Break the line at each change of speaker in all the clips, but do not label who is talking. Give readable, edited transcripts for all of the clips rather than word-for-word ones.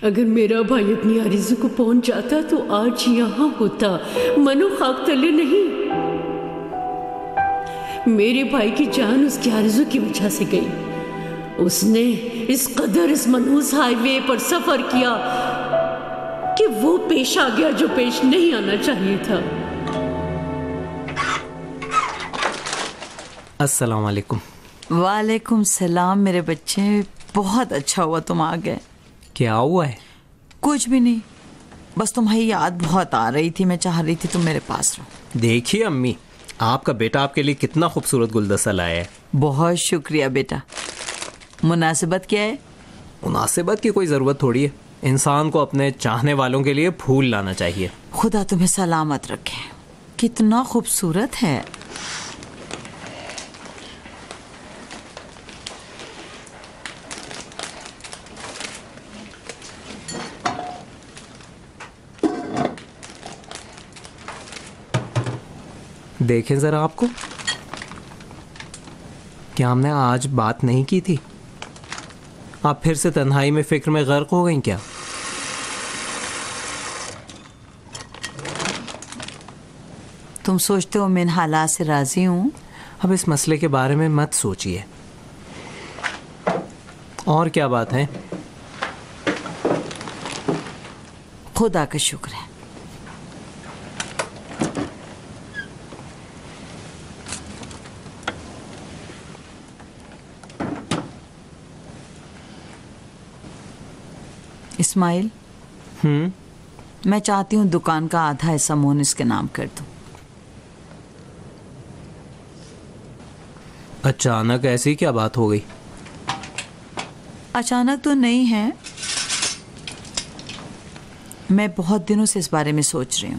अगर मेरा भाई अपनी आरज़ू को पहुंच जाता तो आज यहाँ होता, मनो खाक तले नहीं। मेरे भाई की जान उसकी आरज़ू की वजह से गई। उसने इस कदर इस मनहूस हाईवे पर सफर किया कि वो पेश आ गया जो पेश नहीं आना चाहिए था।
अस्सलाम वालेकुम।
वालेकुम सलाम मेरे बच्चे, बहुत अच्छा हुआ तुम आ गए।
क्या हुआ है?
कुछ भी नहीं, बस तुम्हारी याद बहुत आ रही थी, मैं चाह रही थी तुम मेरे पास रहो।
देखिए अम्मी, आपका बेटा आपके लिए कितना खूबसूरत गुलदस्ता लाया है।
बहुत शुक्रिया बेटा। मुनासिबत क्या है?
मुनासिबत की कोई ज़रूरत थोड़ी है, इंसान को अपने चाहने वालों के लिए फूल लाना चाहिए।
खुदा तुम्हें सलामत रखे। कितना खूबसूरत है।
देखें जरा आपको, क्या हमने आज बात नहीं की थी? आप फिर से तन्हाई में फिक्र में गर्क हो गई क्या?
तुम सोचते हो मैं इन हालात से राजी हूं?
अब इस मसले के बारे में मत सोचिए। और क्या बात है?
खुदा का शुक्र है। इस्माइल, मैं चाहती हूँ दुकान का आधा हिस्सा मोनिस के नाम कर दूं।
अचानक ऐसी क्या बात हो गई?
अचानक तो नहीं है, मैं बहुत दिनों से इस बारे में सोच रही हूँ।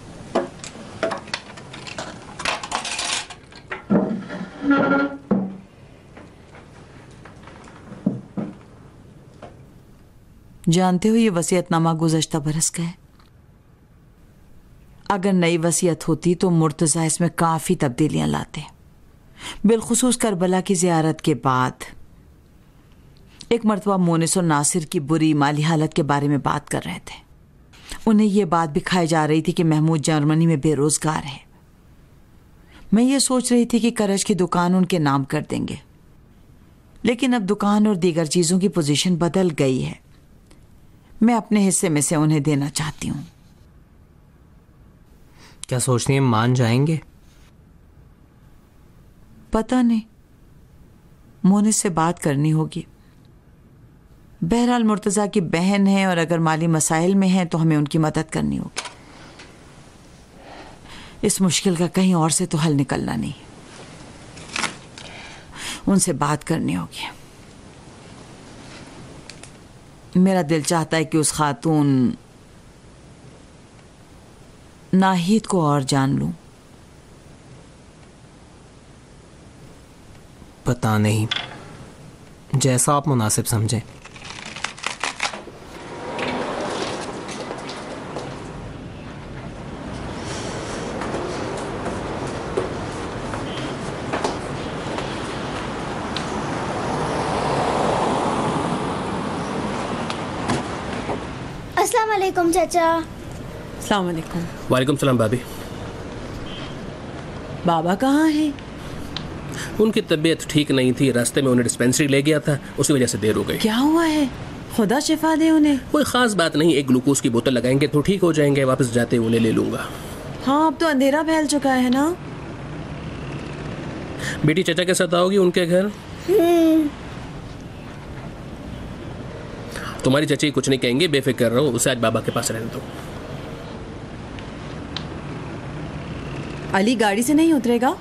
जानते हो ये वसीयतनामा गुज़श्ता बरस का है। अगर नई वसीयत होती तो मुर्तज़ा इसमें काफ़ी तब्दीलियां लाते। बिलखुसूस करबला की ज़ियारत के बाद एक मरतबा मोनिस और नासिर की बुरी माली हालत के बारे में बात कर रहे थे। उन्हें यह बात भी खाई जा रही थी कि महमूद जर्मनी में बेरोज़गार है। मैं ये सोच रही थी कि करज की दुकान उनके नाम कर देंगे, लेकिन अब दुकान और दीगर चीज़ों की पोजीशन बदल गई है। मैं अपने हिस्से में से उन्हें देना चाहती हूँ।
क्या सोचती हैं, मान जाएंगे?
पता नहीं, मोनिस से बात करनी होगी। बहरहाल मुर्तज़ा की बहन है और अगर माली मसाइल में है तो हमें उनकी मदद करनी होगी। इस मुश्किल का कहीं और से तो हल निकलना नहीं, उनसे बात करनी होगी। मेरा दिल चाहता है कि उस खातून नाहिद को और जान लूं।
पता नहीं, जैसा आप मुनासिब समझें।
अस्सलाम वालेकुम चाचा।
अस्सलाम वालेकुम।
वालेकुम सलाम भाभी।
बाबा कहाँ हैं?
उनकी तबीयत ठीक नहीं थी, रास्ते में उन्हें डिस्पेंसरी ले गया था, उसी वजह से देर हो गई।
क्या हुआ है? खुदा शिफा दे उन्हें।
कोई खास बात नहीं, एक ग्लूकोज की बोतल लगाएंगे तो ठीक हो जाएंगे। वापस जाते उन्हें ले लूंगा।
हाँ, अब तो अंधेरा फैल चुका है ना।
बेटी चाचा के साथ आओगी उनके घर? तुम्हारी चाची कुछ नहीं कहेंगे, बेफिक्र रहो। उसे आज बाबा के पास रहने दो।
अली गाड़ी से नहीं उतरेगा?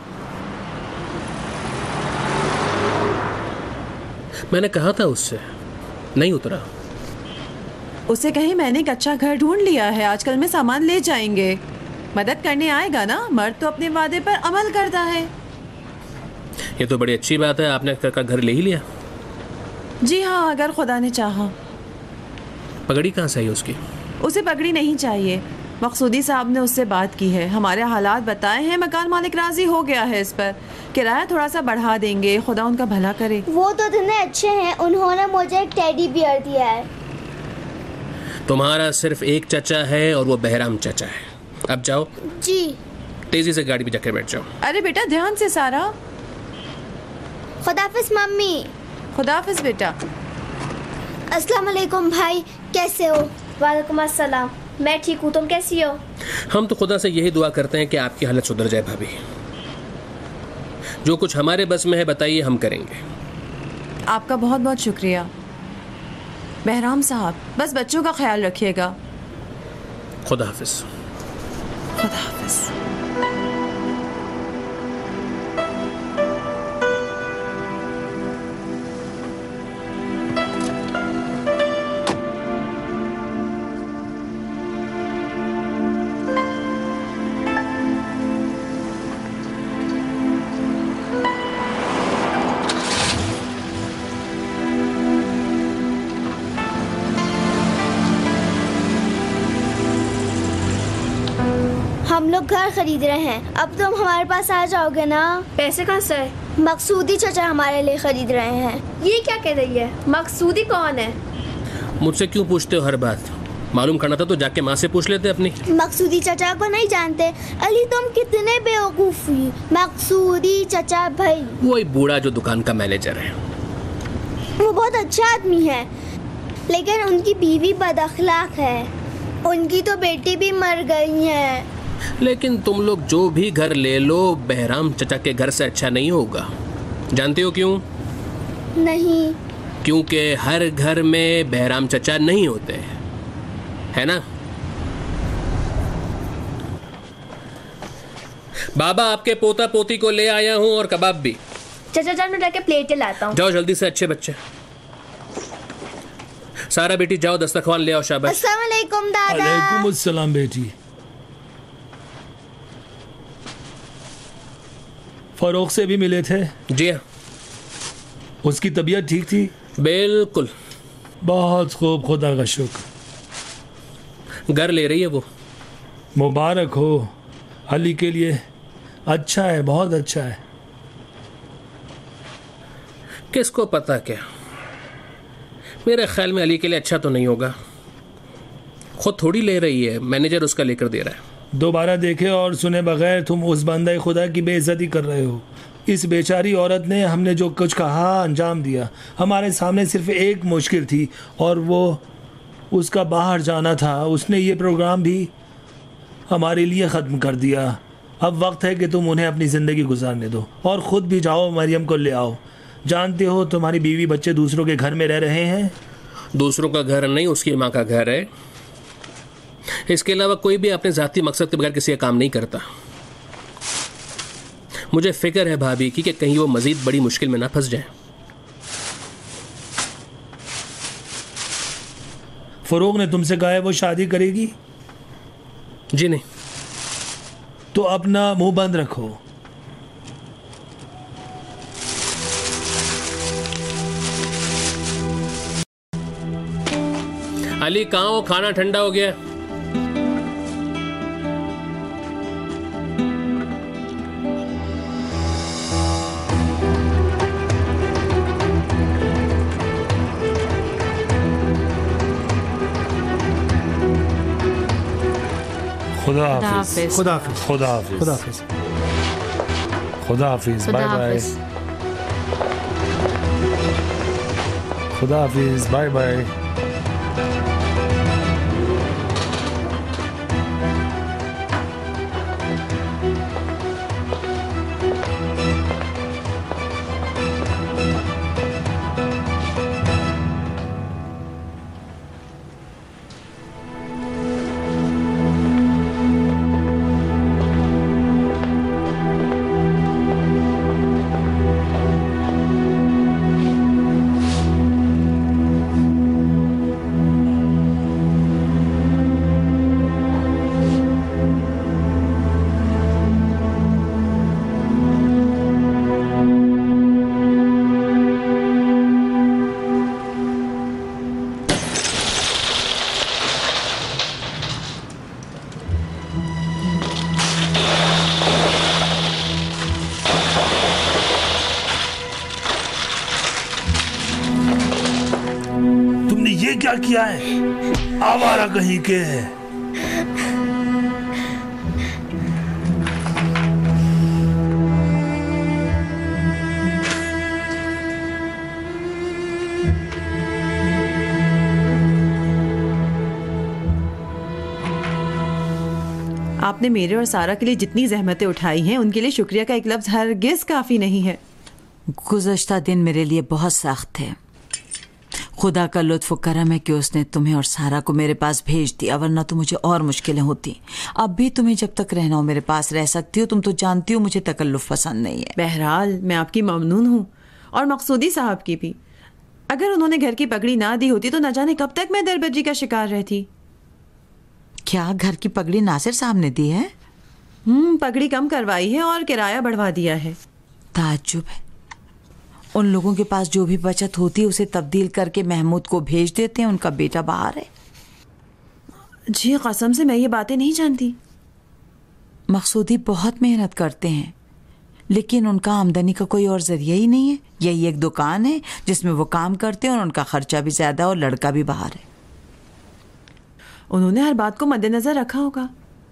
मैंने कहा था उससे, नहीं उतरा।
उसे कहीं मैंने एक अच्छा घर ढूंढ लिया है, आजकल में सामान ले जाएंगे। मदद करने आएगा ना, मर्द तो अपने वादे पर अमल करता है।
ये तो बड़ी अच्छी बात है, आपने का घर ले ही लिया।
जी हाँ, अगर खुदा ने चाहा।
पगड़ी कहाँ से आई उसकी?
उसे पगड़ी नहीं चाहिए, मकसूदी साहब ने उससे बात की है, हमारे हालात बताए हैं, मकान मालिक राजी हो गया है इस पर। किराया थोड़ा सा बढ़ा देंगे, खुदा उनका भला करे।
वो तो इतने अच्छे हैं, उन्होंने मुझे एक टेडी बियर दिया है।
तुम्हारा सिर्फ एक चचा है और वो बहराम चचा है। अब जाओ
जी।
तेजी से गाड़ी पे जाके बैठ जाओ।
अरे बेटा ध्यान से सारा।
खुदाफिज मम्मी।
खुदाफिज बेटा।
अस्सलाम वालेकुम भाई, कैसे हो? वालेकुम अस्सलाम, मैं ठीक हूँ, तुम कैसी हो?
हम तो खुदा से यही दुआ करते हैं कि आपकी हालत सुधर जाए भाभी। जो कुछ हमारे बस में है बताइए, हम करेंगे।
आपका बहुत बहुत शुक्रिया बहराम साहब, बस बच्चों का ख्याल रखिएगा।
खुदा हाफिज।
खुदा हाफिज।
हम लोग घर खरीद रहे हैं, अब तुम हमारे पास आ जाओगे ना?
पैसे कहाँ से?
मकसूदी चाचा हमारे लिए खरीद रहे हैं।
ये क्या कह रही है? मकसूदी कौन है?
मुझसे क्यों पूछते हो हर बात? मालूम करना था तो जाके माँ से पूछ लेते अपनी।
मकसूदी चाचा को नहीं जानते? अली तुम कितने बेवकूफ हुई। मकसूदी चाचा भाई
वही बूढ़ा जो दुकान का मैनेजर है।
वो बहुत अच्छा आदमी है, लेकिन उनकी बीवी बदअखलाक है। उनकी तो बेटी भी मर गई है।
लेकिन तुम लोग जो भी घर ले लो बहराम चचा के घर से अच्छा नहीं होगा। जानते हो क्यों?
नहीं।
क्योंकि हर घर में बहराम चचा नहीं होते, है ना? बाबा आपके पोता पोती को ले आया हूँ और कबाब भी।
चाचा जान, मैं जाके प्लेटें लाता हूँ।
जाओ जल्दी से अच्छे बच्चे। सारा बेटी जाओ दस्तरखान ले आओ। शाबाश।
अस्सलाम वालेकुम दादा।
वालेकुम अस्सलाम बेटी। फरोख से भी मिले थे?
जी हाँ।
उसकी तबीयत ठीक थी?
बिल्कुल।
बहुत खूब, खुदा का शुक्र।
घर ले रही है वो।
मुबारक हो अली के लिए। अच्छा है, बहुत अच्छा है।
किसको पता क्या, मेरे ख्याल में अली के लिए अच्छा तो नहीं होगा। खुद थोड़ी ले रही है, मैनेजर उसका लेकर दे रहा है।
दोबारा देखे और सुने बगैर तुम उस बंदे खुदा की बेइज्जती कर रहे हो। इस बेचारी औरत ने हमने जो कुछ कहा अंजाम दिया। हमारे सामने सिर्फ एक मुश्किल थी और वो उसका बाहर जाना था। उसने ये प्रोग्राम भी हमारे लिए ख़त्म कर दिया। अब वक्त है कि तुम उन्हें अपनी ज़िंदगी गुजारने दो और ख़ुद भी जाओ, मरियम को ले आओ। जानते हो तुम्हारी बीवी बच्चे दूसरों के घर में रह रहे हैं।
दूसरों का घर नहीं, उसकी माँ का घर है। इसके अलावा कोई भी अपने ज़ाती मकसद के बगैर किसी का काम नहीं करता। मुझे फिक्र है भाभी की कि कहीं वो मजीद बड़ी मुश्किल में ना फंस जाए।
फरोग ने तुमसे कहा है वो शादी करेगी?
जी नहीं।
तो अपना मुंह बंद रखो।
अली कहाँ हो? खाना ठंडा हो गया।
खुदा हाफिज।
खुदा
हाफिज। खुदा हाफिज।
खुदा हाफिज।
खुदा हाफिज। Bye bye. खुदा हाफिज। Bye bye. क्या किया है? आवारा कहीं के।
आपने मेरे और सारा के लिए जितनी जहमतें उठाई हैं उनके लिए शुक्रिया का एक लफ्ज हरगिज काफी नहीं है।
गुज़श्ता दिन मेरे लिए बहुत सख्त थे। खुदा का लुत्फ करम है कि उसने तुम्हें और सारा को मेरे पास भेज दिया, वरना तो मुझे और मुश्किलें होती। अब भी तुम्हें जब तक रहना हो मेरे पास रह सकती हो। तुम तो जानती हो मुझे तकल्लुफ पसंद नहीं है।
बहरहाल मैं आपकी ममनून हूँ और मकसूदी साहब की भी। अगर उन्होंने घर की पगड़ी ना दी होती तो न जाने कब तक मैं दरबदरी का शिकार रहती।
क्या घर की पगड़ी नासिर साहब ने दी है?
पगड़ी कम करवाई है और किराया बढ़वा दिया है।
ताज्जुब है। उन लोगों के पास जो भी बचत होती है उसे तब्दील करके महमूद को भेज देते हैं। उनका बेटा बाहर है।
जी कसम से मैं ये बातें नहीं जानती।
मकसूदी बहुत मेहनत करते हैं, लेकिन उनका आमदनी का कोई और जरिया ही नहीं है। यही एक दुकान है जिसमें वो काम करते हैं और उनका खर्चा भी ज्यादा और लड़का भी बाहर है।
उन्होंने हर बात को मद्देनजर रखा होगा।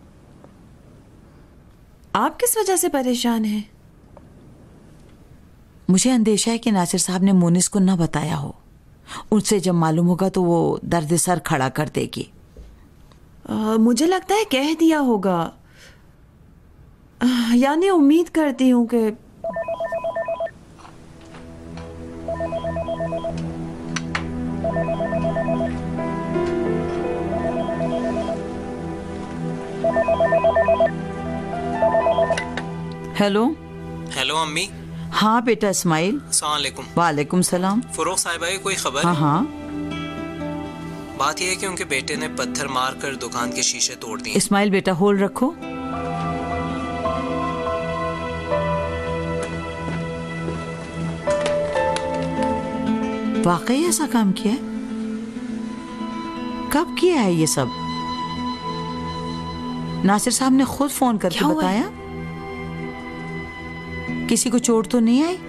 आप किस वजह से परेशान हैं?
मुझे अंदेशा है कि नासिर साहब ने मोनिस को न बताया हो। उनसे जब मालूम होगा तो वो दर्द सर खड़ा कर देगी।
मुझे लगता है कह दिया होगा। यानी उम्मीद करती हूँ कि
हेलो।
हेलो अम्मी।
हाँ बेटा इस्माइल।
अस्सलाम वालेकुम।
वालेकुम सलाम।
फरोख साहिबा की कोई खबर?
हाँ हाँ।
बात यह है कि उनके बेटे ने पत्थर मारकर दुकान के शीशे तोड़ दिए।
इस्माइल बेटा होल्ड रखो। वाकई ऐसा काम किया है? कब किया है ये सब? नासिर साहब ने खुद फोन करके बताया? किसी को चोट तो नहीं आई?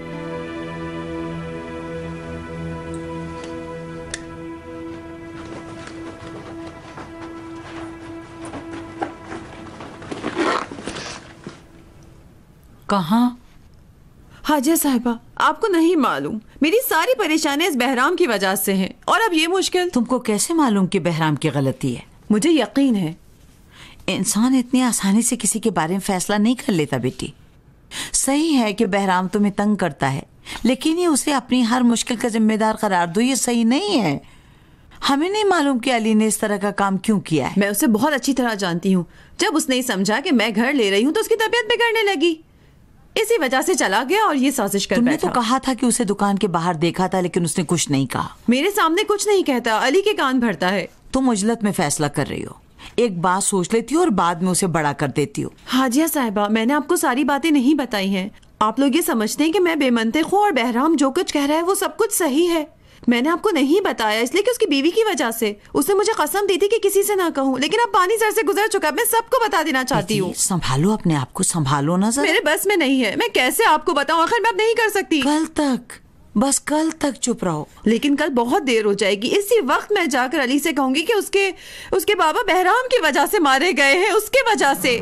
कहाँ?
हाजिया साहिबा, आपको नहीं मालूम, मेरी सारी परेशानी इस बहराम की वजह से हैं। और अब ये मुश्किल।
तुमको कैसे मालूम कि बहराम की गलती है?
मुझे यकीन है।
इंसान इतनी आसानी से किसी के बारे में फैसला नहीं कर लेता बेटी। सही है कि बहराम तुम्हें तंग करता है, लेकिन ये उसे अपनी हर मुश्किल का जिम्मेदार करार दो, ये सही नहीं है। हमें नहीं मालूम कि अली ने इस तरह का काम क्यों किया है।
मैं उसे बहुत अच्छी तरह जानती हूँ। जब उसने ही समझा कि मैं घर ले रही हूँ तो उसकी तबीयत बिगड़ने लगी। इसी वजह से चला गया और ये साजिश कर बैठा।
तुमने तो कहा था कि उसे दुकान के बाहर देखा था, लेकिन उसने कुछ नहीं कहा।
मेरे सामने कुछ नहीं कहता, अली के कान भरता है।
तुम उजलत में फैसला कर रही हो। एक बात सोच लेती हो और बाद में उसे बड़ा कर देती हो।
हाजिया साहिबा, मैंने आपको सारी बातें नहीं बताई हैं। आप लोग ये समझते हैं कि मैं बेमंतिक हूँ और बहराम जो कुछ कह रहा है वो सब कुछ सही है। मैंने आपको नहीं बताया इसलिए कि उसकी बीवी की वजह से। उसने मुझे कसम दी थी कि किसी से ना कहूँ, लेकिन अब पानी सर से गुजर चुका है। मैं सबको बता देना चाहती हूँ।
संभालो अपने आप को, संभालो ना जरा।
मेरे बस में नहीं है। मैं कैसे आपको बताऊँ? आखिर मैं अब नहीं कर सकती।
कल तक, बस कल तक चुप रहो।
लेकिन कल बहुत देर हो जाएगी। इसी वक्त मैं जाकर अली से कहूंगी कि उसके बाबा बहराम की वजह से मारे गए हैं, उसके वजह से।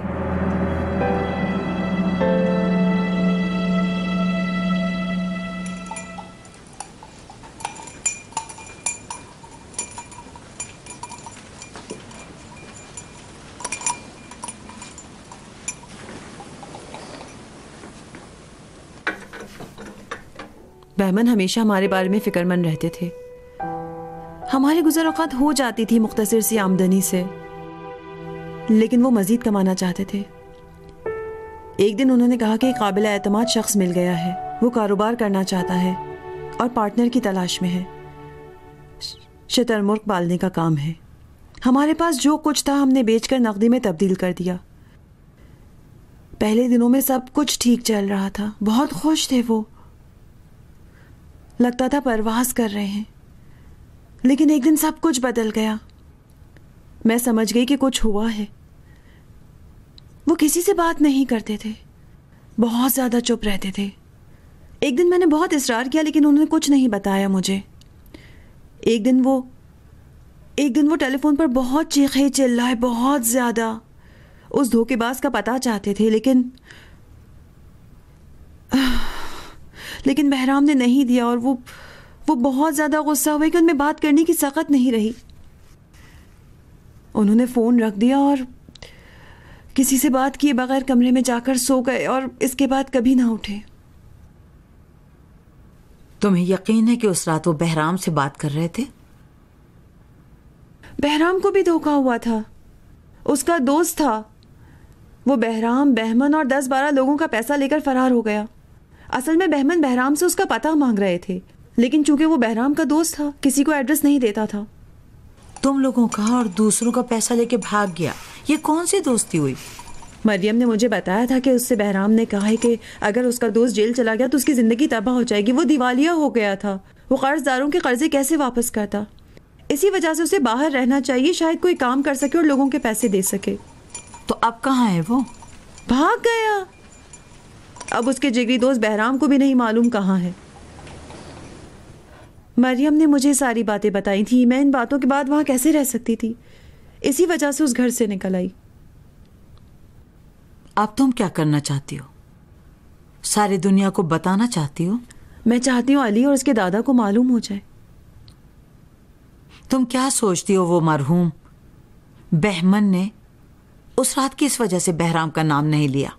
बहमन हमेशा हमारे बारे में फिक्रमंद रहते थे। हमारी गुज़र औक़ात हो जाती थी मुख्तसर सी आमदनी से, लेकिन वो मज़ीद कमाना चाहते थे। एक दिन उन्होंने कहा कि एक काबिल एतमाद शख्स मिल गया है। वो कारोबार करना चाहता है और पार्टनर की तलाश में है। शतरमुर्ग पालने का काम है। हमारे पास जो कुछ था हमने बेचकर नकदी में तब्दील कर दिया। पहले दिनों में सब कुछ ठीक चल रहा था, बहुत खुश थे वो। लगता था परवाज कर रहे हैं, लेकिन एक दिन सब कुछ बदल गया। मैं समझ गई कि कुछ हुआ है। वो किसी से बात नहीं करते थे, बहुत ज्यादा चुप रहते थे। एक दिन मैंने बहुत इसरार किया, लेकिन उन्होंने कुछ नहीं बताया मुझे। एक दिन वो एक दिन वो टेलीफोन पर बहुत चीखे चिल्लाए, बहुत ज्यादा। उस धोखेबाज का पता चाहते थे, लेकिन बहराम ने नहीं दिया और वो बहुत ज्यादा गुस्सा हुए कि उनमें बात करने की सकत नहीं रही। उन्होंने फोन रख दिया और किसी से बात किए बगैर कमरे में जाकर सो गए और इसके बाद कभी ना उठे।
तुम्हें यकीन है कि उस रात वो बहराम से बात कर रहे थे?
बहराम को भी धोखा हुआ था, उसका दोस्त था। वो बहराम, बहमन और 10-12 लोगों का पैसा लेकर फरार हो गया। असल में बहमन बहराम से उसका पता मांग रहे थे, लेकिन चूंकि वो बहराम का दोस्त था, किसी को एड्रेस नहीं देता था।
तुम लोगों का और दूसरों का पैसा लेके भाग गया, ये कौन सी दोस्ती हुई?
मरियम ने मुझे बताया था कि उससे बहराम ने कहा है कि अगर उसका दोस्त जेल चला गया तो उसकी जिंदगी तबाह हो जाएगी। वो दिवालिया हो गया था, वो कर्जदारों के कर्जे कैसे वापस करता। इसी वजह से उसे बाहर रहना चाहिए, शायद कोई काम कर सके और लोगों के पैसे दे सके।
तो अब कहाँ है वो?
भाग गया। अब उसके जिगरी दोस्त बहराम को भी नहीं मालूम कहाँ है। मरियम ने मुझे सारी बातें बताई थी। मैं इन बातों के बाद वहां कैसे रह सकती थी, इसी वजह से उस घर से निकल आई।
अब तुम क्या करना चाहती हो? सारी दुनिया को बताना चाहती हो?
मैं चाहती हूँ अली और उसके दादा को मालूम हो जाए।
तुम क्या सोचती हो वो मरहूम बहमन ने उस रात किस वजह से बहराम का नाम नहीं लिया?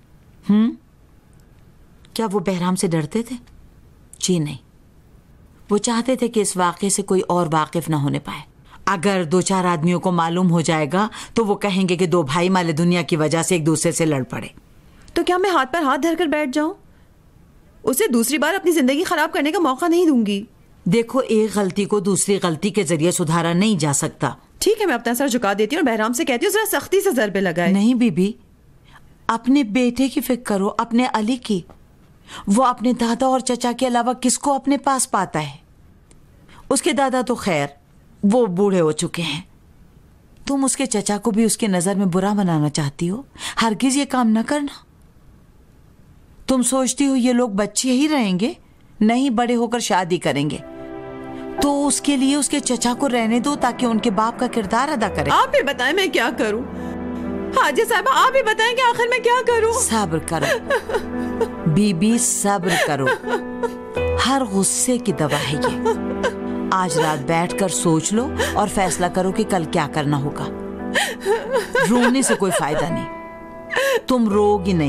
क्या वो बहराम से डरते थे? जी नहीं, वो चाहते थे कि इस वाक़े से कोई और वाकिफ ना होने पाए। अगर 2-4 आदमियों को मालूम हो जाएगा तो वो कहेंगे कि 2 भाई माले दुनिया की वजह से एक दूसरे से लड़ पड़े।
तो क्या मैं हाथ पर हाथ धरकर बैठ जाऊं? उसे दूसरी बार अपनी जिंदगी खराब करने का मौका नहीं दूंगी।
देखो, एक गलती को दूसरी गलती के जरिए सुधारा नहीं जा सकता।
ठीक है, मैं अपना सर झुका देती हूँ और बहराम से कहती हूँ जरा सख्ती से ज़रबे लगाए।
नहीं बीबी, अपने बेटे की फिक्र करो, अपने अली की। वो अपने दादा और चचा के अलावा किसको अपने पास पाता है? उसके दादा तो खैर वो बूढ़े हो चुके हैं। तुम उसके चचा को भी उसकी नजर में बुरा बनाना चाहती हो? हरगिज ये काम न करना। तुम सोचती हो ये लोग बच्चे ही रहेंगे? नहीं, बड़े होकर शादी करेंगे। तो उसके लिए उसके चचा को रहने दो ताकि उनके बाप का किरदार अदा करे।
आप ही बताएं मैं क्या करूं? हाजी साहब आप ही बताएं कि आखिर मैं क्या करूं?
सब्र करो बीबी, सब्र करो। हर गुस्से की दवा है ये। आज रात बैठकर सोच लो और फैसला करो कि कल क्या करना होगा। रोने से कोई फायदा नहीं, तुम रोगी नहीं।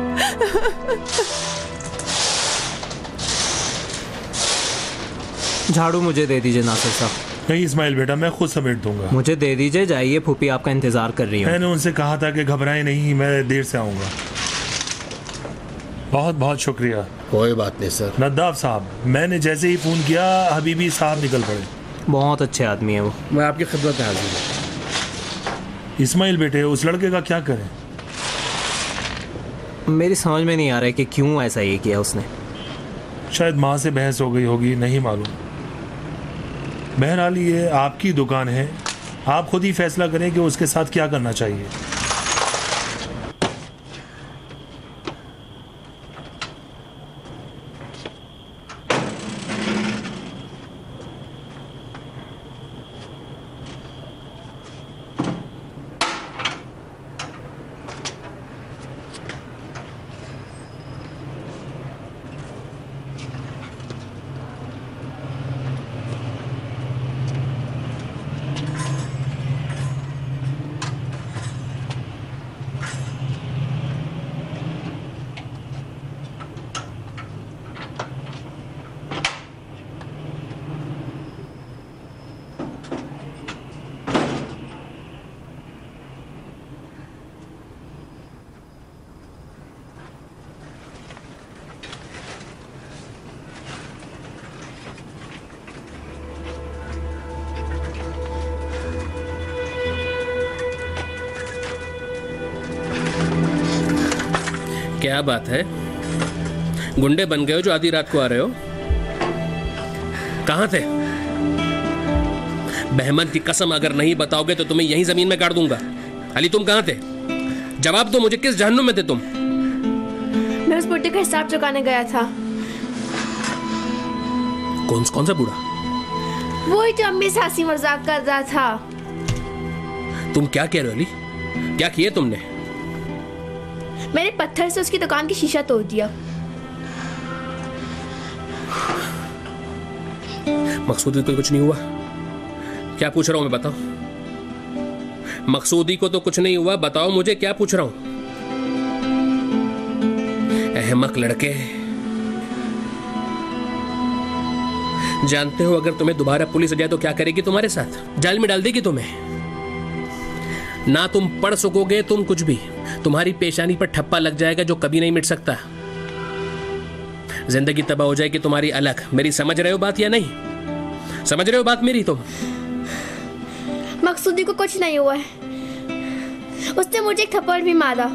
झाड़ू मुझे दे दीजिए नासिर साहब।
नहीं इस्माइल बेटा, मैं खुद समेट दूंगा।
मुझे दे दीजिए, जाइए, फूफी आपका इंतजार कर रही है।
मैंने उनसे कहा था कि घबराए नहीं, मैं देर से आऊंगा। बहुत बहुत शुक्रिया।
कोई बात नहीं सर।
नद्दाफ साहब, मैंने जैसे ही फोन किया हबीबी साहब निकल पड़े।
बहुत अच्छे आदमी है वो।
मैं आपकी खिदमत में हाजिर हूँ।
इस्माइल बेटे, उस लड़के का क्या करें?
मेरी समझ में नहीं आ रहा है कि क्यों ऐसा ये किया उसने।
शायद माँ से बहस हो गई होगी, नहीं मालूम। बहरहाल ये आपकी दुकान है, आप खुद ही फैसला करें कि उसके साथ क्या करना चाहिए।
क्या बात है, गुंडे बन गए हो जो आधी रात को आ रहे हो? कहां थे? बहमन की कसम अगर नहीं बताओगे तो तुम्हें यहीं जमीन में गाड़ दूंगा। अली तुम कहां थे? जवाब दो मुझे, किस जहन्नुम में थे तुम?
मैं उस बुढ़े का हिसाब चुकाने गया था।
कौन सा बूढ़ा?
वही जो अम्मी से हंसी मजाक कर रहा था।
तुम क्या कह रहे हो अली? क्या किया तुमने?
मैंने पत्थर से उसकी दुकान की शीशा तोड़ दिया।
मकसूदी को कुछ नहीं हुआ? क्या पूछ रहा हूं मैं, बताओ। मकसूदी को तो कुछ नहीं हुआ, बताओ मुझे क्या पूछ रहा हूं। अहमक लड़के, जानते हो अगर तुम्हें दोबारा पुलिस आ जाए तो क्या करेगी तुम्हारे साथ? जेल में डाल देगी तुम्हें। ना तुम पढ़ सकोगे तुम कुछ भी, तुम्हारी पेशानी पर ठप्पा लग जाएगा जो कभी नहीं मिट सकता। जिंदगी तबाह हो जाएगी तुम्हारी अलग। मेरी समझ रहे हो बात या नहीं? समझ रहे हो बात मेरी तुम?
मकसूदी को कुछ नहीं हुआ है, उसने मुझे एक थप्पड़ भी मारा।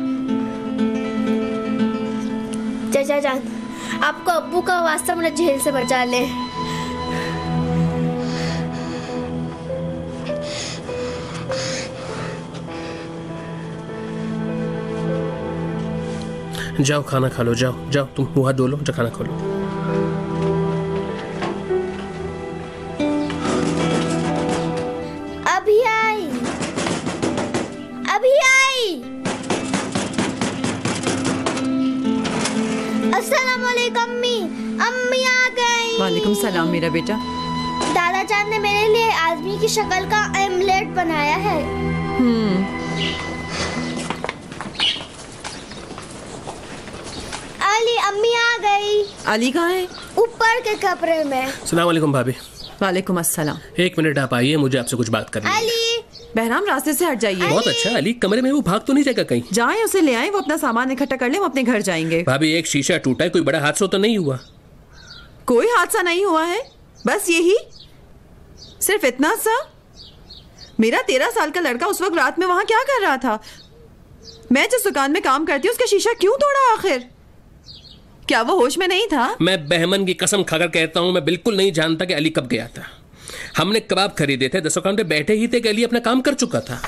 चाचा जान, आपको अब्बू का वास्ता मुझे जेल से बचा ले।
जाओ खाना खा लो, जाओ जाओ, तुम मुंह हाथ धो लो, जाओ खाना खा लो।
अभी आई, अभी आई। अस्सलाम वालेकुम अम्मी, अम्मी आ गई।
वालेकुम सलाम मेरा बेटा।
दादा जान ने मेरे लिए आदमी की शक्ल का आमलेट बनाया है। अली, अम्मी आ गई।
अली कहाँ है?
ऊपर के कमरे में।
अस्सलाम वालेकुम भाभी।
वालेकुम अस्सलाम।
एक मिनट आप आइए, मुझे आपसे कुछ बात करनी है।
अली,
बहराम रास्ते से हट जाइए।
बहुत अच्छा। अली कमरे में, वो भाग तो नहीं जाएगा कहीं?
जाएं उसे ले आए, वो अपना सामान इकट्ठा कर ले, हम अपने घर जाएंगे।
भाभी एक शीशा टूटा है, कोई बड़ा हादसा तो नहीं हुआ?
कोई हादसा नहीं हुआ है, बस यही, सिर्फ इतना सा। मेरा 13 साल का लड़का उस वक्त रात में वहां क्या कर रहा था? मैं जिस दुकान में काम करती हूँ उसका शीशा क्यों तोड़ा आखिर? क्या वो होश में नहीं था?
मैं बहमन की कसम खाकर कहता हूं, मैं बिल्कुल नहीं जानता कि अली कब गया था। हमने कबाब खरीदे थे, दुकान पे बैठे ही थे कि अली अपना काम कर चुका था।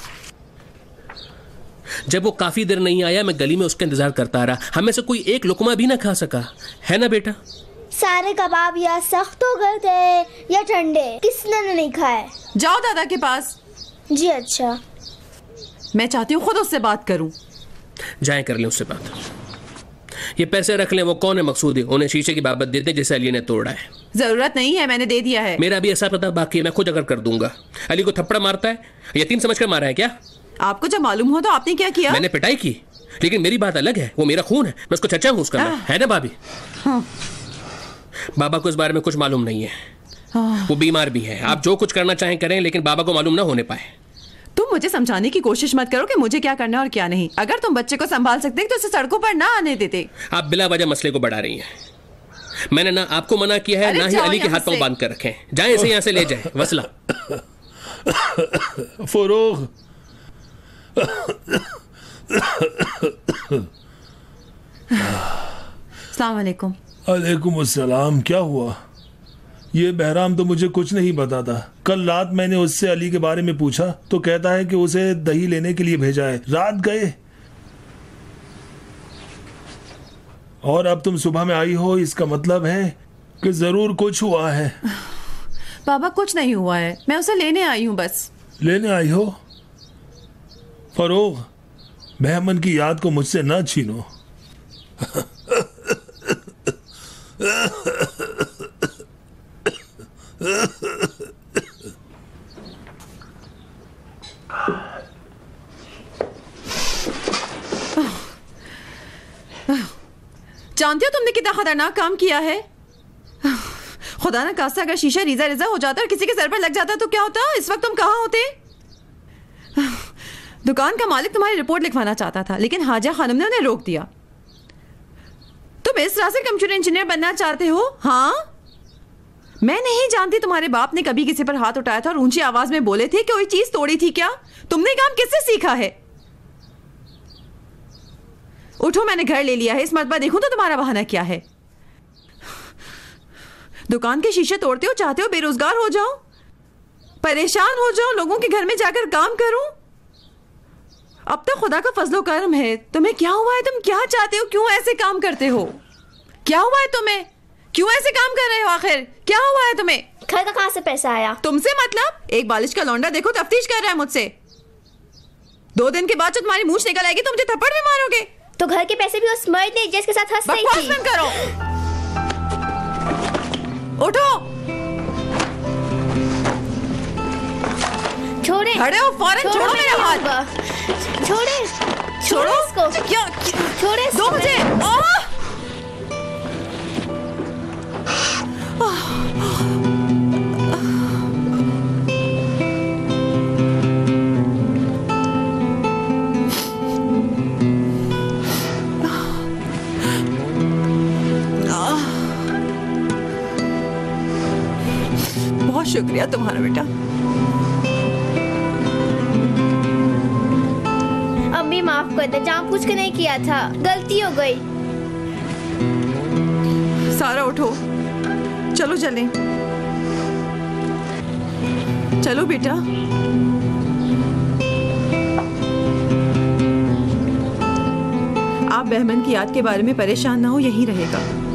जब वो काफी देर नहीं आया, मैं गली में उसका इंतजार करता रहा। हमें से कोई एक लुकमा भी ना खा सका, है ना बेटा?
सारे कबाब या सख्त हो गए थे या ठंडे, किसने नहीं खाए।
जाओ दादा के पास।
जी अच्छा।
मैं चाहती हूँ खुद उससे बात करूं।
जाए कर लें उससे बात। ये पैसे रख लें, वो कौन है मकसूदी, उन्हें शीशे की बाबत देते जिसे अली ने तोड़ा है।
जरूरत नहीं है, मैंने दे दिया है।
मेरा भी ऐसा पता बाकी है, मैं खुद अगर कर दूंगा। अली को थप्पड़ मारता है, यतीम समझकर मारा है क्या?
आपको जब मालूम हो तो आपने क्या किया?
मैंने पिटाई की, लेकिन मेरी बात अलग है। वो मेरा खून है, मैं उसको चचा हूं उसका, है ना भाभी?
हाँ।
बाबा को इस बारे में कुछ मालूम नहीं है, वो बीमार भी है। आप जो कुछ करना चाहें करें, लेकिन बाबा को मालूम ना होने पाए।
तुम मुझे समझाने की कोशिश मत करो कि मुझे क्या करना है और क्या नहीं। अगर तुम बच्चे को संभाल सकते तो उसे सड़कों पर ना आने देते।
आप बिला वजह मसले को बढ़ा रही हैं। मैंने ना आपको मना किया है, ना ही अली के हाथ पांव बांध कर रखे। जाए इसे यहाँ से ले जाए। वसला
फरोग,
अस्सलाम वालेकुम।
अलैकुम अस्सलाम। क्या हुआ? ये बहराम तो मुझे कुछ नहीं बताता। कल रात मैंने उससे अली के बारे में पूछा तो कहता है कि उसे दही लेने के लिए भेजा है। रात गए और अब तुम सुबह में आई हो, इसका मतलब है कि जरूर कुछ हुआ है।
बाबा कुछ नहीं हुआ है, मैं उसे लेने आई हूँ बस।
लेने आई हो? फरोग, बहमन की याद को मुझसे न छीनो।
जानते हो तुमने कितना खतरनाक काम किया है? खुदा ना खास्ता अगर शीशा रीजा रिजा हो जाता और किसी के सर पर लग जाता तो क्या होता? इस वक्त तुम कहाँ होते? दुकान का मालिक तुम्हारी रिपोर्ट लिखवाना चाहता था, लेकिन हाजा खानम ने उन्हें रोक दिया। तुम इस तरह से कंप्यूटर इंजीनियर बनना चाहते हो? हाँ, मैं नहीं जानती तुम्हारे बाप ने कभी किसी पर हाथ उठाया था और ऊंची आवाज में बोले थे कि कोई चीज तोड़ी थी क्या? तुमने काम किससे सीखा है? उठो, मैंने घर ले लिया है, इस मरतबा देखूं तो तुम्हारा बहाना क्या है? दुकान के शीशे तोड़ते हो, चाहते हो बेरोजगार हो जाओ, परेशान हो जाओ, लोगों के घर में जाकर काम करूं? अब तक खुदा का फजलो करम है। तुम्हें क्या हुआ है? तुम क्या चाहते हो? क्यों ऐसे काम करते हो? क्या हुआ है तुम्हें? क्यों ऐसे काम कर रहे हो? आखिर क्या हुआ है तुम्हें?
घर का कहाँ से पैसा आया?
तुमसे मतलब? एक बालिश का लौंडा देखो तफ्तीश कर रहा है मुझसे। 2 दिन के बाद जब तुम्हारी मूंछ निकल आएगी तो मुझे थप्पड़ भी मारोगे।
तो घर के पैसे भी उस मर्द ने जिसके साथ हंस रही
बकवास
थी।
बंद करो। उठो,
छोड़े।
खड़े हो, फौरन छोड़ो मेरा हाथ।
छोड़े,
छोड़ो
इसको।
क्या?
छोड़े
दो मुझे। बहुत शुक्रिया तुम्हारा बेटा।
अम्मी माफ कर दे, जानबूझ के नहीं किया था, गलती हो गई।
सारा उठो, चलो चलें। चलो बेटा। आप बहमन की याद के बारे में परेशान ना हो, यही रहेगा।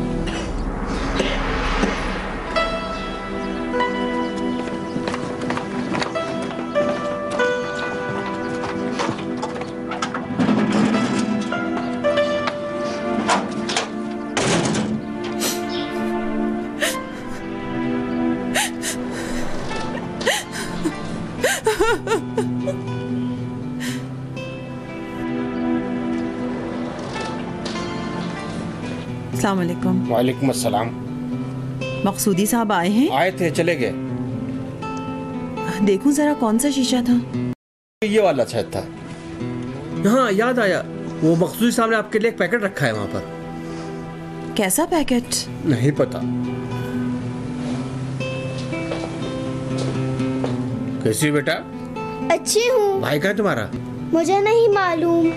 अस्सलाम वालेकुम।
वालेकुम अस्सलाम।
मकसूदी साहब आए हैं?
आए थे, चले गए।
देखूं जरा कौन सा शीशा था?
ये वाला शायद था।
हाँ याद आया, वो मकसूदी साहब ने आपके लिए एक पैकेट रखा है वहाँ पर।
कैसा पैकेट?
नहीं पता। कैसी बेटा?
अच्छी हूँ।
भाई कहाँ है तुम्हारा?
मुझे नहीं मालूम।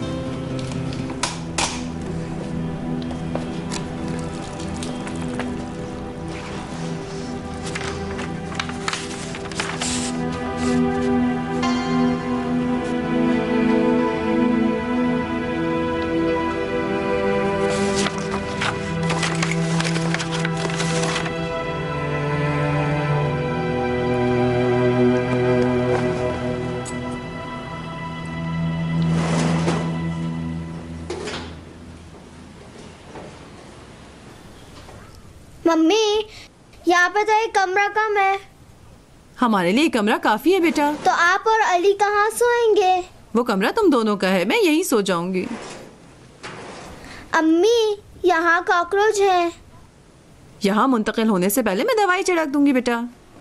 मम्मी, यहाँ पे तो एक कमरा कम है।
हमारे लिए कमरा काफी है बेटा।
तो आप और अली कहाँ सोएंगे?
वो कमरा तुम दोनों का है, मैं यहीं सो जाऊंगी।
अम्मी, यहाँ कॉकरोच है।
यहाँ मुंतकिल होने से पहले मैं दवाई छिड़क दूंगी बेटा।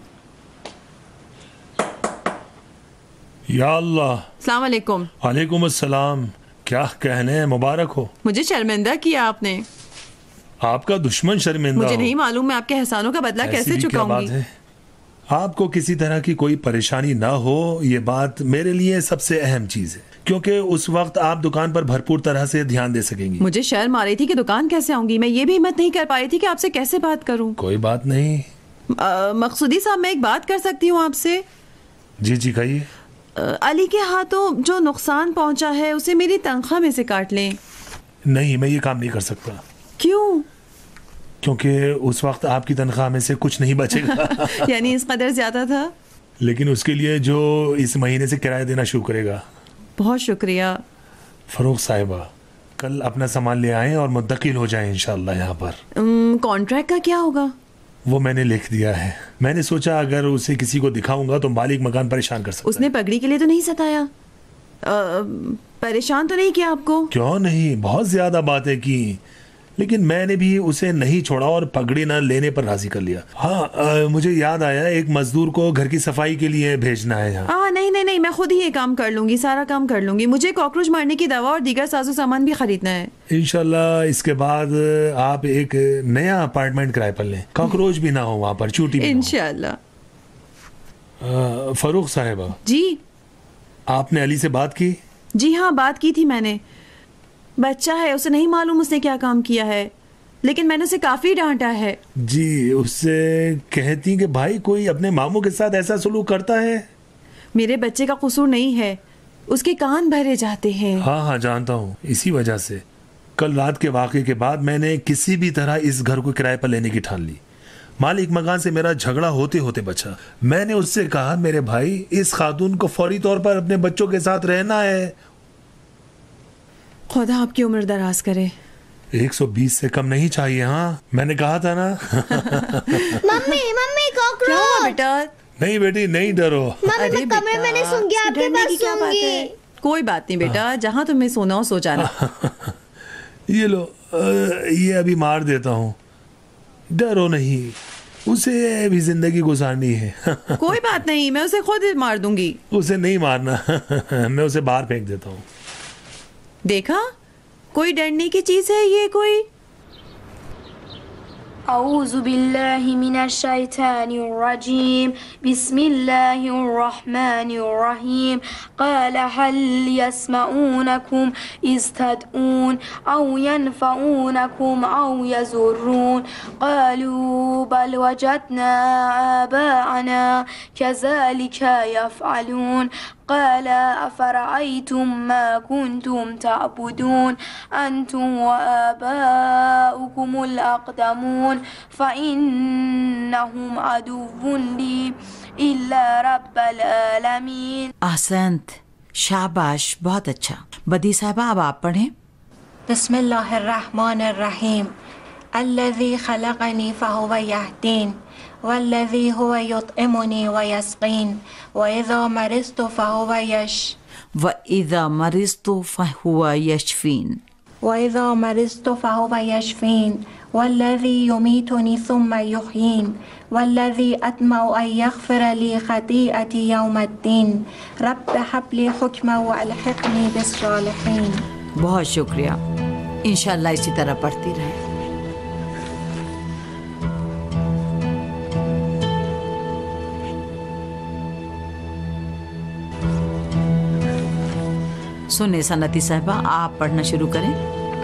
या अल्लाह।
अस्सलाम वालेकुम।
वालेकुम अस्सलाम। क्या कहने हैं, मुबारक हो।
मुझे शर्मिंदा किया आपने।
आपका दुश्मन शर्मिंदा
मुझे
हो।
नहीं मालूम मैं आपके एहसानों का बदला
ऐसी
कैसे
भी क्या
चुकाऊंगी।
बात है? आपको किसी तरह की कोई परेशानी ना हो, ये बात मेरे लिए सबसे अहम चीज है, क्योंकि उस वक्त आप दुकान पर भरपूर तरह से ध्यान दे सकेंगी।
मुझे शर्म आ रही थी कि दुकान कैसे आऊंगी। मैं ये भी हिम्मत नहीं कर पा रही थी कि आपसे कैसे बात करूं।
कोई बात नहीं।
मकसूदी साहब, मैं एक बात कर सकती हूँ आपसे?
जी जी कहिए।
अली के हाथों जो नुकसान पहुंचा है उसे मेरी तनख्वाह में से काट लें।
नहीं, मैं ये काम नहीं कर सकता।
क्यों?
क्योंकि उस वक्त आपकी तनख्वाह में से कुछ नहीं बचेगा।
यानी इस कदर ज्यादा था?
लेकिन उसके लिए जो इस महीने से किराया देना शुरू करेगा।
बहुत शुक्रिया।
फरोख साहिबा, कल अपना सामान ले आएं और मुंतकिल हो जाएं इंशाल्लाह यहाँ पर।
कॉन्ट्रैक्ट का क्या होगा?
वो मैंने लिख दिया है। मैंने सोचा अगर उसे किसी को दिखाऊंगा तो मालिक मकान परेशान कर सकता
उसने पगड़ी के लिए तो नहीं सताया? परेशान तो नहीं किया आपको?
क्यों नहीं, बहुत ज्यादा बातें की, लेकिन मैंने भी उसे नहीं छोड़ा और पगड़ी न लेने पर राजी कर लिया। हाँ, मुझे याद आया, एक मजदूर को घर की सफाई के लिए भेजना है यहाँ।
नहीं नहीं नहीं, मैं खुद ही ये काम कर लूंगी, सारा काम कर लूंगी। मुझे कॉकरोच मारने की दवा और दीगर साजो सामान भी खरीदना है।
इंशाल्लाह इसके बाद आप एक नया अपार्टमेंट किराए पर लें, कॉकरोच भी ना हो वहाँ पर, चूटी भी।
इंशाल्लाह।
फरूख साहिबा
जी,
आपने अली से बात की?
जी हाँ, बात की थी मैंने। बच्चा है, उसे नहीं मालूम उसने क्या काम किया है, लेकिन मैंने उसे काफी डांटा है।
जी, उससे कहती कि भाई कोई अपने मामू के साथ ऐसा सलूक करता है।
मेरे बच्चे का कसूर नहीं है, उसके कान भरे जाते हैं।
हाँ हाँ जानता हूँ, इसी वजह से कल रात के वाक़े के बाद मैंने किसी भी तरह इस घर को किराए पर लेने की ठान ली। मालिक मकान से मेरा झगड़ा होते होते बचा। मैंने उससे कहा, मेरे भाई, इस खातून को फौरी तौर पर अपने बच्चों के साथ रहना है।
खुदा आपकी उम्र दराज करे।
120 से कम नहीं चाहिए। हाँ, मैंने कहा था ना।
Mummy cockroach.
बेटा
नहीं बेटी, नहीं डरो।
मम्मी मैं कमरे में नहीं सूंगी, आपके पास सूंगी।
कोई बात नहीं बेटा, जहाँ तुम्हें सोना हो सो जाना।
ये लो, ये अभी मार देता हूँ। डरो नहीं, उसे भी जिंदगी गुजारनी है।
कोई बात नहीं, मैं उसे खुद मार दूंगी।
उसे नहीं मारना। मैं उसे बाहर फेंक देता हूँ।
देखा, कोई डरने की चीज है ये कोई?
أعوذ بالله من الشيطان الرجيم بسم الله الرحمن الرحيم قال هل يسمعونكم إذ تدعون أو ينفعونكم أو يضرون قالوا بل وجدنا آباءنا كذلك يفعلون قال أفرأيتم ما كنتم تعبدون أنتم وآباؤكم الأقدمون فإنهم عدو لي إلا رب العالمين।
ahsant, शाबाश, बहुत अच्छा। बदी साहबा, अब आप पढ़ें।
बिस्मिल्लाहिर्रहमानिर्रहीम अल्लज़ी खलक़नी फ़हुव यहदीन वल्लज़ी हुव युत्इमुनी व यस्क़ीन व इज़ा मरिज़्तु फ़हुव यशफ़ीन वल्लज़ी युमीतुनी सुम्मा युहयीन वल्लज़ी अत्मउ अन यग़फ़िर ली ख़तीअती यौमद्दीन रब्ब हब्ली हुक्मन व अलहिक़नी बिस्सालिहीन।
बहुत शुक्रिया। इंशाअल्लाह इसी तरह पढ़ती रहे। सुने सनती साहबा, आप पढ़ना शुरू करें।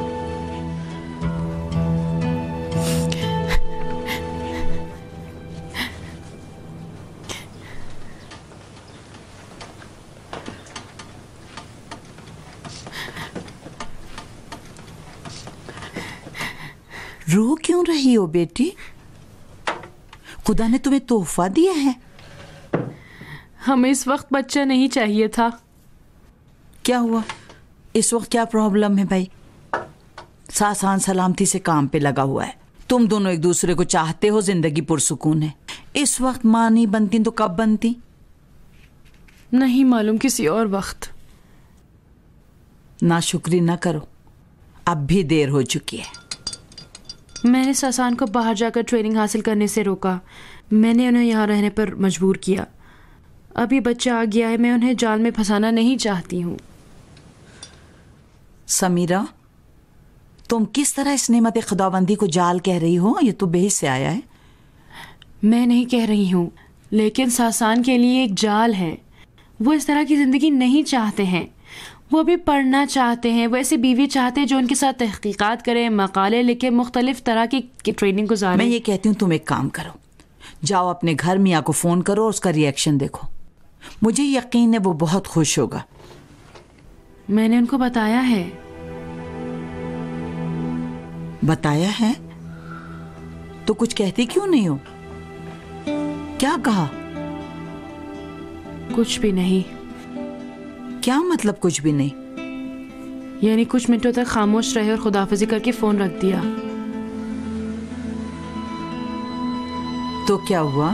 रो क्यों रही हो बेटी? खुदा ने तुम्हें तोहफा दिया है।
हमें इस वक्त बच्चा नहीं चाहिए था।
क्या हुआ? इस वक्त क्या प्रॉब्लम है भाई? सासान सलामती से काम पे लगा हुआ है। तुम दोनों एक दूसरे को चाहते हो, जिंदगी पुरसुकून है। इस वक्त माँ नहीं बनती तो कब बनती?
नहीं मालूम, किसी और वक्त।
नाशुक्री ना करो, अब भी देर हो चुकी है।
मैंने सासान को बाहर जाकर ट्रेनिंग हासिल करने से रोका। मैंने उन्हें यहाँ रहने पर मजबूर किया। अभी बच्चा आ गया है, मैं उन्हें जाल में फंसाना नहीं चाहती हूँ।
समीरा, तुम किस तरह इस नेमत खुदाबंदी को जाल कह रही हो? ये तो बेहिस से आया है।
मैं नहीं कह रही हूँ, लेकिन सासान के लिए एक जाल है। वो इस तरह की ज़िंदगी नहीं चाहते हैं। वो भी पढ़ना चाहते हैं। वो ऐसी बीवी चाहते हैं जो उनके साथ तहकीकात करे, मकाले लिखे, मुख्तलिफ तरह की ट्रेनिंग गुजारे।
मैं ये कहती हूँ, तुम एक काम करो, जाओ अपने घर मियाँ को फ़ोन करो और उसका रिएक्शन देखो। मुझे यकीन है वो बहुत खुश होगा।
मैंने उनको बताया है।
बताया है तो कुछ कहती क्यों नहीं हो? क्या कहा?
कुछ भी नहीं।
क्या मतलब कुछ भी नहीं?
यानी कुछ मिनटों तक खामोश रहे और खुदाफिजी करके फोन रख दिया।
तो क्या हुआ?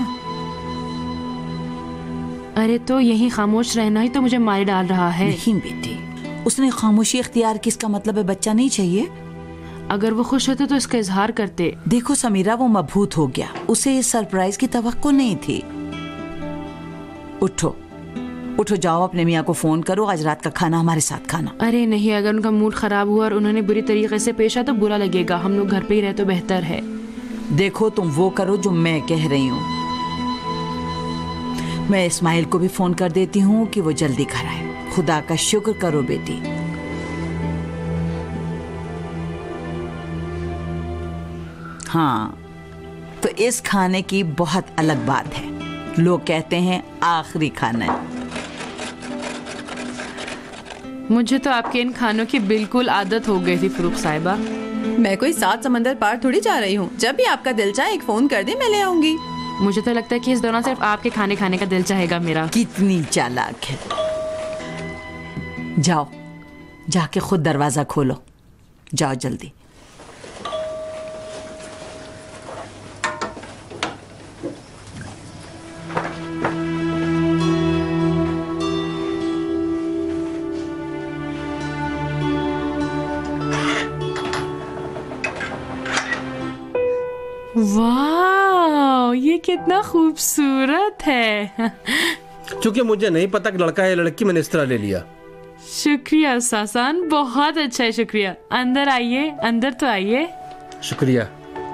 अरे तो यही खामोश रहना ही तो मुझे मार डाल रहा है।
नहीं बेटी, उसने खामोशी इख्तियार की, इसका मतलब है बच्चा नहीं चाहिए।
अगर वो खुश होते तो इसका इजहार करते।
देखो समीरा, वो मबहूत हो गया, उसे इस सरप्राइज की तवक्को नहीं थी। उठो उठो, जाओ अपने मियाँ को फोन करो, आज रात का खाना हमारे साथ खाना।
अरे नहीं, अगर उनका मूड खराब हुआ और उन्होंने बुरी तरीके से पेश आया तो बुरा लगेगा। हम लोग घर पे ही रहे तो बेहतर है।
देखो, तुम वो करो जो मैं कह रही हूँ। मैं इस्माइल को भी फोन कर देती हूँ कि वो जल्दी घर आए। खुदा का शुक्र करो बेटी। हाँ, तो इस खाने की बहुत अलग बात है। लोग कहते हैं आखिरी खाना है।
मुझे तो आपके इन खानों की बिल्कुल आदत हो गई थी फरूख साहिबा।
मैं कोई 7 समंदर पार थोड़ी जा रही हूँ। जब भी आपका दिल चाहे एक फोन कर दे, मैं ले आऊंगी।
मुझे तो लगता है कि इस दौरान सिर्फ आपके खाने खाने का दिल चाहेगा मेरा।
कितनी चालाक है। जाओ, जाके खुद दरवाजा खोलो। जाओ जल्दी।
वाह, ये कितना खूबसूरत है।
क्योंकि मुझे नहीं पता कि लड़का है लड़की, मैंने इस तरह ले लिया।
शुक्रिया सासान, बहुत अच्छा है, शुक्रिया। अंदर आइए, अंदर तो आइए।
शुक्रिया।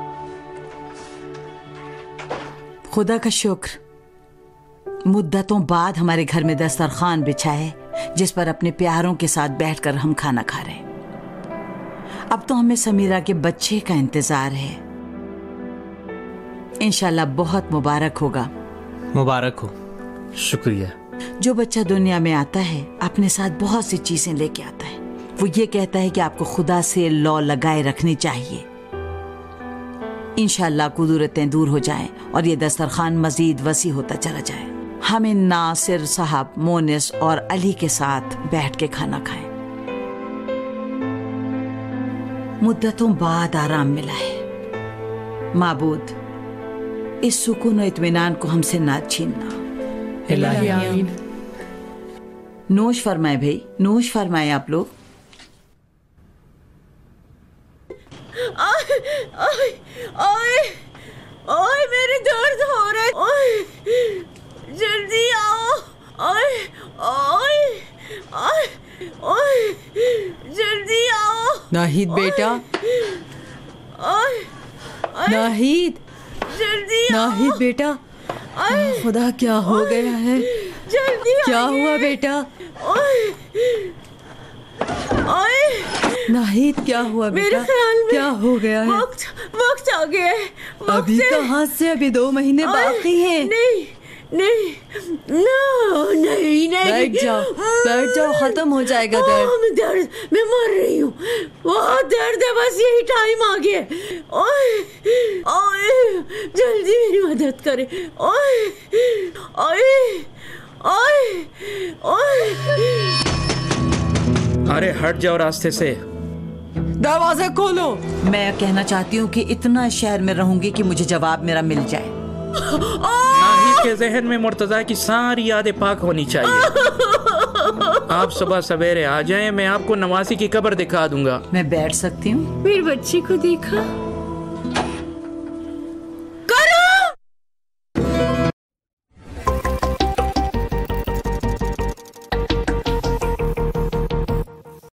खुदा का शुक्र, मुद्दतों बाद हमारे घर में दस्तरखान बिछा है जिस पर अपने प्यारों के साथ बैठकर हम खाना खा रहे हैं। अब तो हमें समीरा के बच्चे का इंतजार है। इंशाल्लाह बहुत मुबारक होगा।
मुबारक हो।
शुक्रिया।
जो बच्चा दुनिया में आता है अपने साथ बहुत सी चीजें लेके आता है। वो ये कहता है कि आपको खुदा से लौ लगाए रखनी चाहिए। इंशाल्लाह कुदरतें दूर हो जाएं और ये दस्तरखान मजीद वसी होता चला जाए। हम इन नासिर साहब, मोनिस और अली के साथ बैठ के खाना खाएं। मुद्दतों बाद आराम मिला है। माबूद, इस सुकून और इत्मीनान को हमसे ना छीनना।
आमीन।
नोश फरमाए भाई, नोश फरमाए आप लोग।
ओए मेरे दर्द हो रहे। ओए जल्दी आओ। ओए ओए ओए ओए जल्दी आओ।
नाहिद बेटा,
ओए
नाहिद,
जल्दी आओ।
नाहिद बेटा, खुदा क्या हो गया है?
जल्दी
क्या हुआ बेटा?
ओए ओए
नाहिद, क्या हुआ
मेरे
बेटा?
ख्याल में
क्या हो गया है?
वक्त आ गया है।
अभी कहाँ से? अभी 2 महीने बाकी हैं।
नहीं नहीं नहीं नहीं।
बैठ जाओ, खत्म हो जाएगा दर्द।
मैं मर रही हूँ। बहुत दर्द है, बस यही टाइम आ गया। ओए ओए जल्दी मेरी मदद करे। ओए ओए ओए ओए।
अरे हट जाओ रास्ते से।
दरवाजा खोलो।
मैं कहना चाहती हूँ कि इतना शहर में रहूंगी कि मुझे जवाब मेरा मिल जाए।
नाहिद के जहन में मुर्तजा की सारी यादें पाक होनी चाहिए। आप सुबह सवेरे आ जाएं, मैं आपको नवासी की कब्र दिखा दूंगा।
मैं बैठ सकती हूँ?
मेरे बच्चे को देखा।